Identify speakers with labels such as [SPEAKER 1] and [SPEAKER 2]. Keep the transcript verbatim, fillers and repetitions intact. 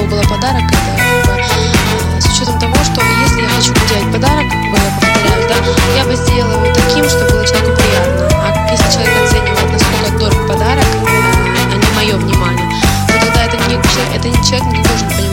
[SPEAKER 1] бы было подарок, это как бы, э, с учетом того, что если я хочу делать подарок, как бы я повторяюсь, да, я бы сделала его таким, чтобы было человеку приятно. А если человек оценивает, насколько дорог подарок, э, а не мое внимание, то тогда это не, это не человек не должен понимать,